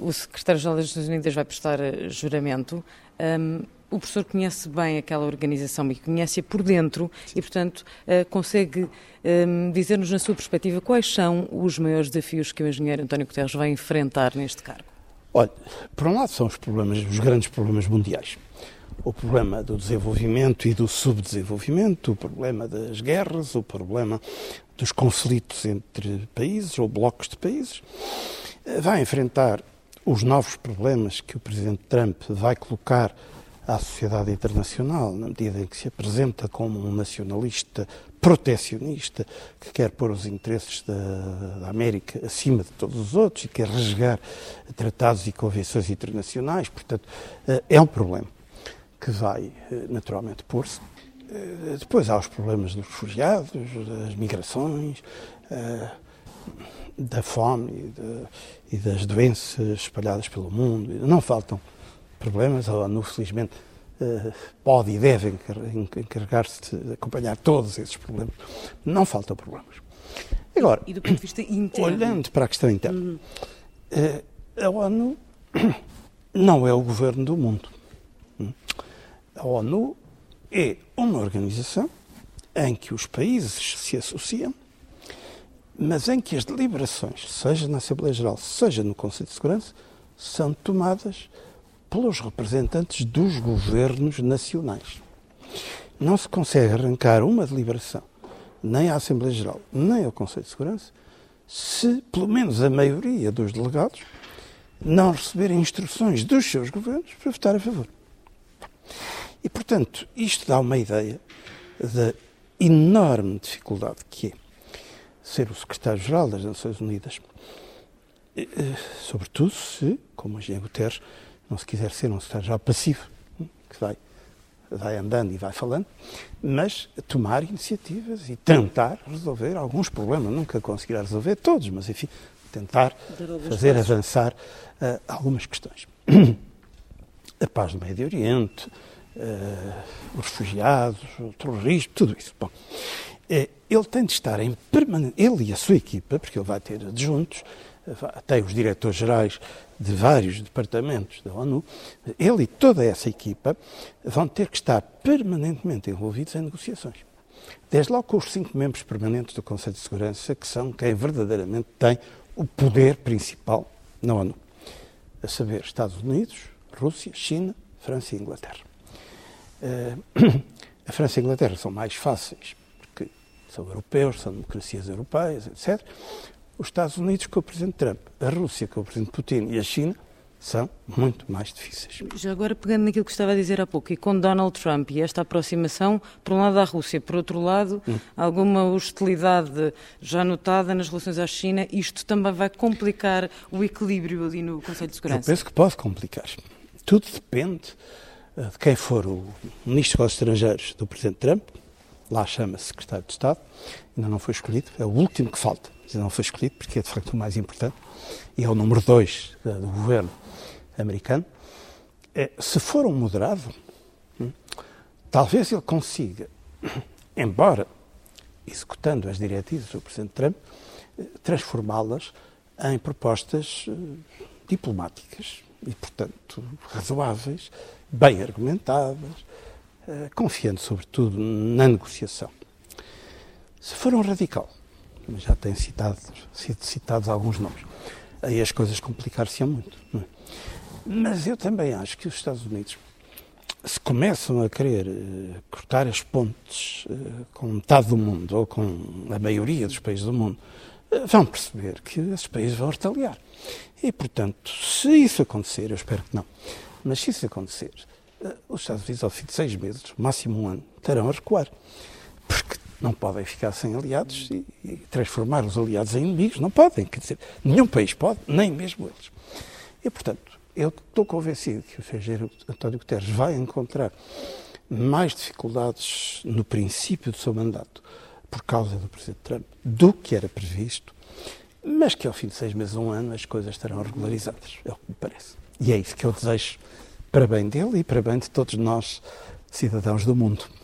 o secretário-geral das Nações Unidas vai prestar juramento. O professor conhece bem aquela organização e conhece-a por dentro e, portanto, consegue dizer-nos, na sua perspectiva, quais são os maiores desafios que o engenheiro António Guterres vai enfrentar neste cargo? Olha, por um lado são os grandes problemas mundiais. O problema do desenvolvimento e do subdesenvolvimento, o problema das guerras, o problema dos conflitos entre países ou blocos de países. Vai enfrentar os novos problemas que o Presidente Trump vai colocar à sociedade internacional, na medida em que se apresenta como um nacionalista protecionista que quer pôr os interesses da América acima de todos os outros e quer rasgar tratados e convenções internacionais. Portanto, é um problema que vai naturalmente pôr-se. Depois há os problemas dos refugiados, das migrações, da fome e das doenças espalhadas pelo mundo. Não faltam problemas. A ONU, felizmente, pode e deve encarregar-se de acompanhar todos esses problemas. Não faltam problemas. Agora, e do ponto de vista interno? Olhando para a questão interna, a ONU não é o governo do mundo. A ONU é uma organização em que os países se associam, mas em que as deliberações, seja na Assembleia Geral, seja no Conselho de Segurança, são tomadas pelos representantes dos governos nacionais. Não se consegue arrancar uma deliberação, nem à Assembleia Geral, nem ao Conselho de Segurança, se pelo menos a maioria dos delegados não receberem instruções dos seus governos para votar a favor. E, portanto, isto dá uma ideia da enorme dificuldade que é ser o secretário-geral das Nações Unidas, sobretudo se, como o engenheiro Guterres, não se quiser ser um secretário-geral passivo, que vai andando e vai falando, mas tomar iniciativas e tentar resolver alguns problemas. Nunca conseguirá resolver todos, mas, enfim, tentar fazer avançar algumas questões. A paz no Médio Oriente, os refugiados, o terrorismo, tudo isso. Bom, ele tem de estar em permanente, ele e a sua equipa, porque ele vai ter adjuntos, tem os diretores-gerais de vários departamentos da ONU, ele e toda essa equipa vão ter que estar permanentemente envolvidos em negociações. Desde logo com os 5 membros permanentes do Conselho de Segurança, que são quem verdadeiramente tem o poder principal na ONU, a saber, Estados Unidos, Rússia, China, França e Inglaterra. A França e a Inglaterra são mais fáceis, porque são europeus, são democracias europeias, etc. Os Estados Unidos com o Presidente Trump, a Rússia com o Presidente Putin e a China são muito mais difíceis. Já agora, pegando naquilo que estava a dizer há pouco, e com Donald Trump e esta aproximação, por um lado à Rússia, por outro lado, alguma hostilidade já notada nas relações à China, isto também vai complicar o equilíbrio ali no Conselho de Segurança? Eu penso que pode complicar. Tudo depende de quem for o Ministro dos Estrangeiros do Presidente Trump, lá chama-se Secretário de Estado, ainda não foi escolhido, é o último que falta, ainda não foi escolhido porque é de facto o mais importante, e é o número 2 do governo americano. Se for um moderado, talvez ele consiga, embora executando as diretivas do Presidente Trump, transformá-las em propostas diplomáticas e, portanto, razoáveis, bem argumentadas, confiando sobretudo na negociação. Se for um radical, já têm sido citados alguns nomes, aí as coisas complicar-se-ão muito. Não é? Mas eu também acho que os Estados Unidos, se começam a querer cortar as pontes com metade do mundo ou com a maioria dos países do mundo, vão perceber que esses países vão retaliar. E, portanto, se isso acontecer, eu espero que não, mas se isso acontecer, os Estados Unidos, ao fim de 6 meses, máximo um ano, terão a recuar. Porque não podem ficar sem aliados e transformar os aliados em inimigos. Não podem, quer dizer, nenhum país pode, nem mesmo eles. E, portanto, eu estou convencido que o engenheiro António Guterres vai encontrar mais dificuldades no princípio do seu mandato por causa do Presidente Trump do que era previsto, mas que ao fim de 6 meses, um ano, as coisas estarão regularizadas, é o que me parece. E é isso que eu desejo para bem dele e para bem de todos nós, cidadãos do mundo.